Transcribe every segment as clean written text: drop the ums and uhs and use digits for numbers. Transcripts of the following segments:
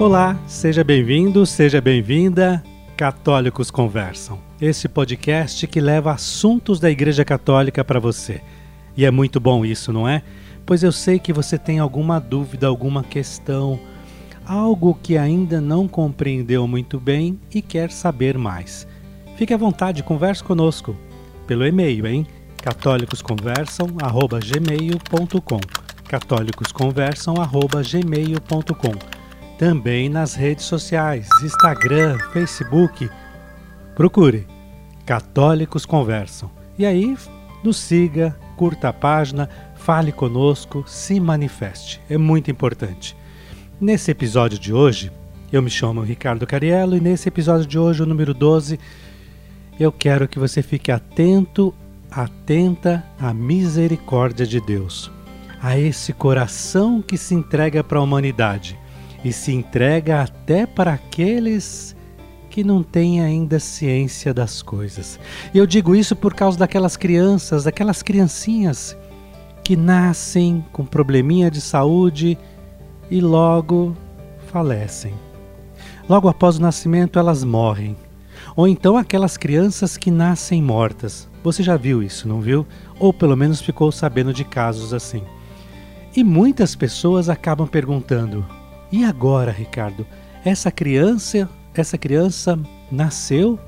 Olá, seja bem-vindo, seja bem-vinda. Católicos Conversam. Esse podcast que leva assuntos da Igreja Católica para você. E é muito bom isso, não é? Pois eu sei que você tem alguma dúvida, alguma questão, algo que ainda não compreendeu muito bem e quer saber mais. Fique à vontade, converse conosco pelo e-mail, hein? catolicosconversam@gmail.com catolicosconversam@gmail.com. Também nas redes sociais, Instagram, Facebook. Procure Católicos Conversam. E aí, nos siga, curta a página, fale conosco, se manifeste. É muito importante. Nesse episódio de hoje, eu me chamo Ricardo Cariello e nesse episódio de hoje, o número 12, eu quero que você fique atento, atenta à misericórdia de Deus, a esse coração que se entrega para a humanidade e se entrega até para aqueles que não têm ainda ciência das coisas. E eu digo isso por causa daquelas crianças, daquelas criancinhas que nascem com probleminha de saúde e logo falecem. Logo após o nascimento elas morrem. Ou então aquelas crianças que nascem mortas. Você já viu isso, não viu? Ou pelo menos ficou sabendo de casos assim. E muitas pessoas acabam perguntando: e agora, Ricardo? Essa criança nasceu,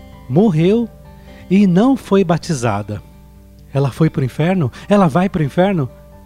morreu e não foi batizada. Ela foi para o inferno? Ela vai para o inferno?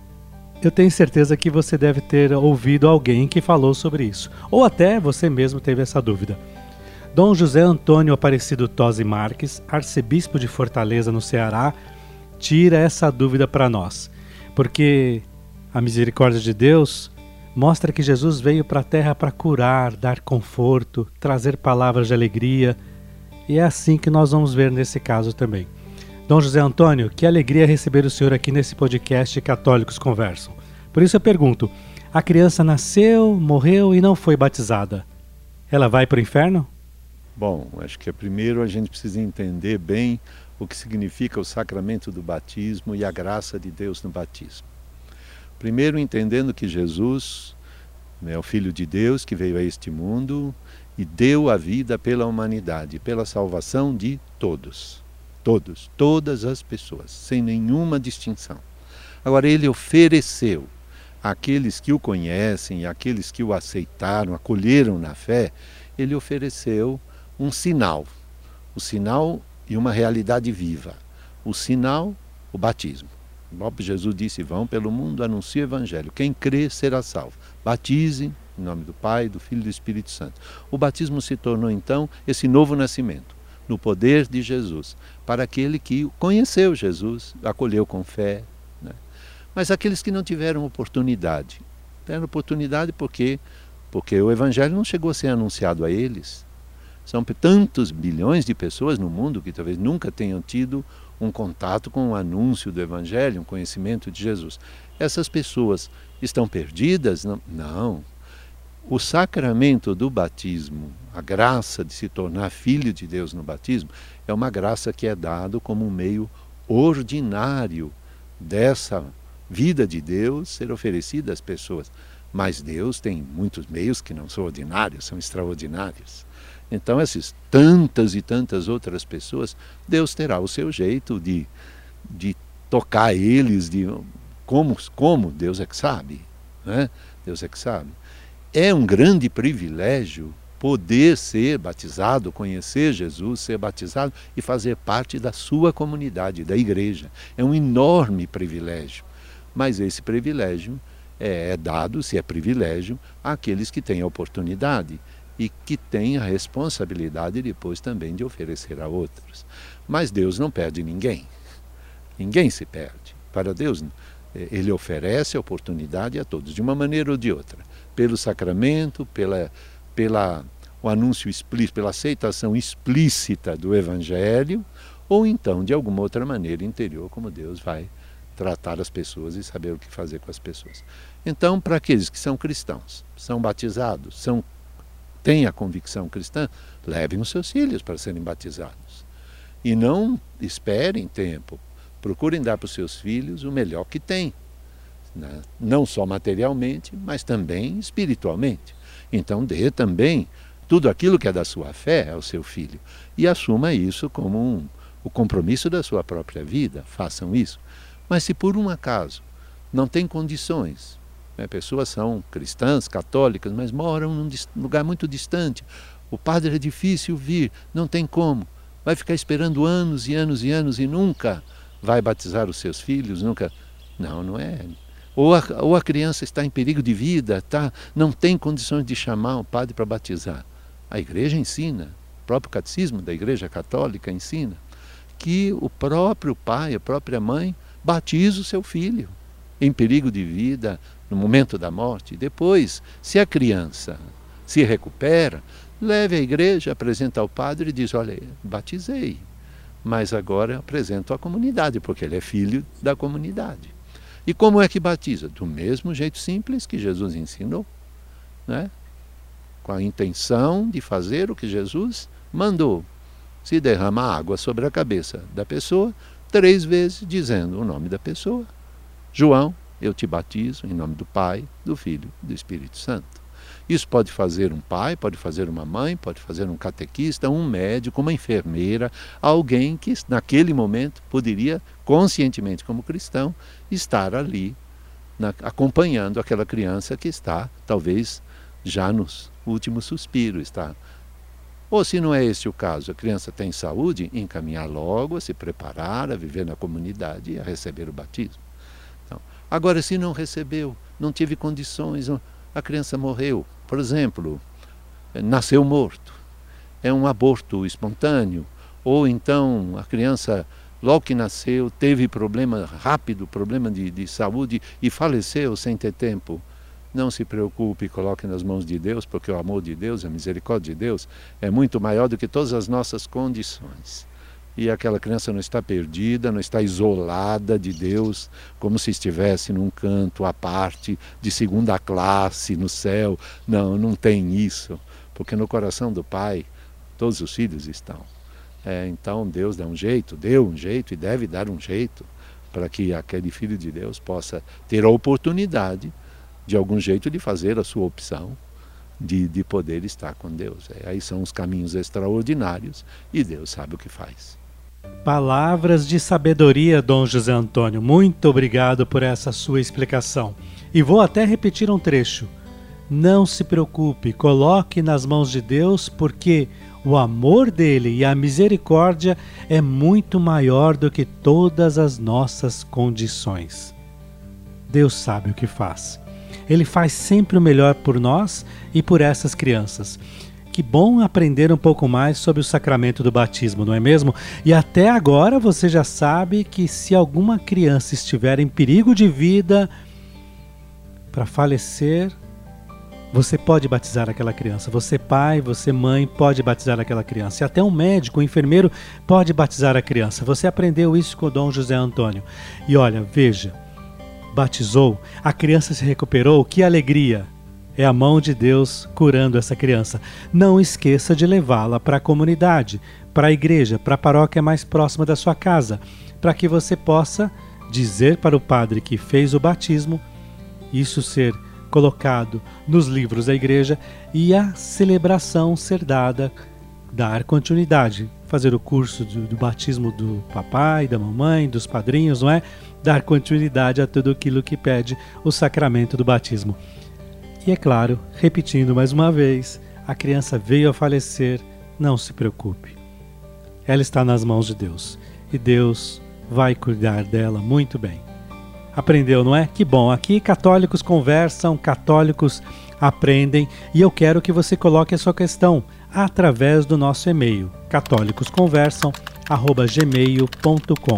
Eu tenho certeza que você deve ter ouvido alguém que falou sobre isso. Ou até você mesmo teve essa dúvida. Dom José Antônio Aparecido Tosi Marques, arcebispo de Fortaleza, no Ceará, tira essa dúvida para nós. Porque a misericórdia de Deus mostra que Jesus veio para a terra para curar, dar conforto, trazer palavras de alegria. E é assim que nós vamos ver nesse caso também. Dom José Antônio, que alegria receber o senhor aqui nesse podcast Católicos Conversam. Por isso eu pergunto, a criança nasceu, morreu e não foi batizada. Ela vai para o inferno? Bom, acho que primeiro a gente precisa entender bem o que significa o sacramento do batismo e a graça de Deus no batismo. Primeiro entendendo que Jesus é o Filho de Deus que veio a este mundo e deu a vida pela humanidade, pela salvação de todos. Todos, todas as pessoas, sem nenhuma distinção. Agora ele ofereceu àqueles que o conhecem, àqueles que o aceitaram, acolheram na fé, ele ofereceu um sinal. O sinal e uma realidade viva. O sinal, o batismo. O próprio Jesus disse: vão pelo mundo, anuncie o Evangelho. Quem crê será salvo. Batizem em nome do Pai, do Filho e do Espírito Santo. O batismo se tornou então esse novo nascimento, no poder de Jesus, para aquele que conheceu Jesus, acolheu com fé. Né? Mas aqueles que não tiveram oportunidade. Tiveram oportunidade porque o Evangelho não chegou a ser anunciado a eles. São tantos bilhões de pessoas no mundo que talvez nunca tenham tido um contato com o anúncio do Evangelho, um conhecimento de Jesus. Essas pessoas estão perdidas? Não. O sacramento do batismo, a graça de se tornar filho de Deus no batismo, é uma graça que é dado como um meio ordinário dessa vida de Deus ser oferecida às pessoas. Mas Deus tem muitos meios que não são ordinários, são extraordinários. Então essas tantas e tantas outras pessoas, Deus terá o seu jeito de tocar eles, como Deus é que sabe, né? Deus é que sabe. É um grande privilégio poder ser batizado, conhecer Jesus, ser batizado e fazer parte da sua comunidade, da igreja. É um enorme privilégio, mas esse privilégio é dado, se é privilégio, àqueles que têm a oportunidade e que têm a responsabilidade depois também de oferecer a outros. Mas Deus não perde ninguém. Ninguém se perde. Para Deus, Ele oferece a oportunidade a todos, de uma maneira ou de outra. Pelo sacramento, o anúncio explícito, pela aceitação explícita do Evangelho, ou então de alguma outra maneira interior, como Deus vai tratar as pessoas e saber o que fazer com as pessoas. Então, para aqueles que são cristãos, são batizados, têm a convicção cristã, levem os seus filhos para serem batizados. E não esperem tempo. Procurem dar para os seus filhos o melhor que têm, né? Não só materialmente, mas também espiritualmente. Então dê também tudo aquilo que é da sua fé ao seu filho. E assuma isso como o compromisso da sua própria vida. Façam isso. Mas se por um acaso não tem condições, pessoas são cristãs, católicas, mas moram num lugar muito distante, o padre é difícil vir, não tem como, vai ficar esperando anos e anos e anos e nunca vai batizar os seus filhos, nunca... Não é. Ou a criança está em perigo de vida, não tem condições de chamar o padre para batizar. A igreja ensina, o próprio catecismo da Igreja Católica ensina, que o próprio pai, a própria mãe, batiza o seu filho em perigo de vida, no momento da morte. Depois, se a criança se recupera, leve à igreja, apresenta ao padre e diz, olha, batizei, mas agora apresento à comunidade, porque ele é filho da comunidade. E como é que batiza? Do mesmo jeito simples que Jesus ensinou, né? Com a intenção de fazer o que Jesus mandou. Se derrama água sobre a cabeça da pessoa, 3 vezes dizendo o nome da pessoa. João, eu te batizo em nome do Pai, do Filho e do Espírito Santo. Isso pode fazer um pai, pode fazer uma mãe, pode fazer um catequista, um médico, uma enfermeira, alguém que naquele momento poderia, conscientemente como cristão, estar ali acompanhando aquela criança que está, talvez, já nos últimos suspiros. Está. Ou se não é esse o caso, a criança tem saúde, encaminhar logo a se preparar, a viver na comunidade e a receber o batismo. Então, agora, se não recebeu, não teve condições, a criança morreu, por exemplo, nasceu morto, é um aborto espontâneo, ou então a criança, logo que nasceu, teve problema rápido, problema de saúde e faleceu sem ter tempo. Não se preocupe, coloque nas mãos de Deus, porque o amor de Deus, a misericórdia de Deus é muito maior do que todas as nossas condições. E aquela criança não está perdida, não está isolada de Deus, como se estivesse num canto à parte, de segunda classe, no céu. Não, não tem isso, porque no coração do Pai todos os filhos estão. Então Deus deu um jeito e deve dar um jeito para que aquele filho de Deus possa ter a oportunidade, de algum jeito, de fazer a sua opção, de poder estar com Deus. Aí são os caminhos extraordinários e Deus sabe o que faz. Palavras de sabedoria, Dom José Antônio. Muito obrigado por essa sua explicação. E vou até repetir um trecho. Não se preocupe, coloque nas mãos de Deus, porque o amor dele e a misericórdia é muito maior do que todas as nossas condições. Deus sabe o que faz. Ele faz sempre o melhor por nós e por essas crianças. Que bom aprender um pouco mais sobre o sacramento do batismo, não é mesmo? E até agora você já sabe que se alguma criança estiver em perigo de vida para falecer, você pode batizar aquela criança. Você pai, você mãe, pode batizar aquela criança. E até um médico, um enfermeiro pode batizar a criança. Você aprendeu isso com o Dom José Antônio. E olha, veja, batizou, a criança se recuperou, que alegria! É a mão de Deus curando essa criança. Não esqueça de levá-la para a comunidade, para a igreja, para a paróquia mais próxima da sua casa, para que você possa dizer para o padre que fez o batismo, isso ser colocado nos livros da igreja e a celebração ser dada, dar continuidade, fazer o curso do batismo do papai, da mamãe, dos padrinhos, não é? Dar continuidade a tudo aquilo que pede o sacramento do batismo. E é claro, repetindo mais uma vez, a criança veio a falecer, não se preocupe. Ela está nas mãos de Deus e Deus vai cuidar dela muito bem. Aprendeu, não é? Que bom, aqui católicos conversam, católicos aprendem e eu quero que você coloque a sua questão através do nosso e-mail, catolicosconversam@gmail.com,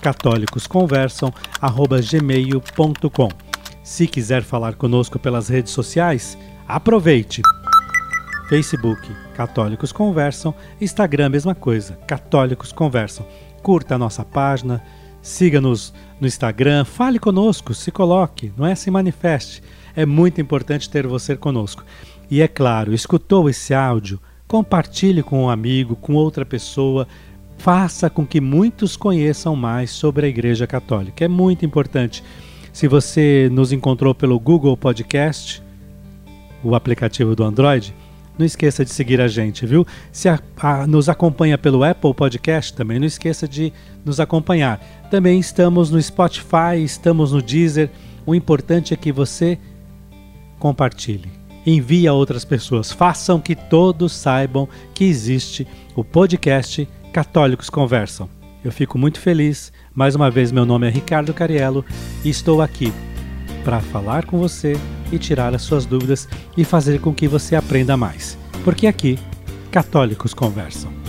catolicosconversam@gmail.com. Se quiser falar conosco pelas redes sociais, aproveite. Facebook, Católicos Conversam, Instagram, mesma coisa, Católicos Conversam. Curta a nossa página, siga-nos no Instagram, fale conosco, se coloque, não é? Se manifeste. É muito importante ter você conosco. E é claro, escutou esse áudio, compartilhe com um amigo, com outra pessoa, faça com que muitos conheçam mais sobre a Igreja Católica. É muito importante. Se você nos encontrou pelo Google Podcast, o aplicativo do Android, não esqueça de seguir a gente, viu? Se nos acompanha pelo Apple Podcast, também não esqueça de nos acompanhar. Também estamos no Spotify, estamos no Deezer. O importante é que você compartilhe, envie a outras pessoas, façam que todos saibam que existe o podcast Católicos Conversam. Eu fico muito feliz. Mais uma vez, meu nome é Ricardo Cariello e estou aqui para falar com você e tirar as suas dúvidas e fazer com que você aprenda mais. Porque aqui, Católicos Conversam.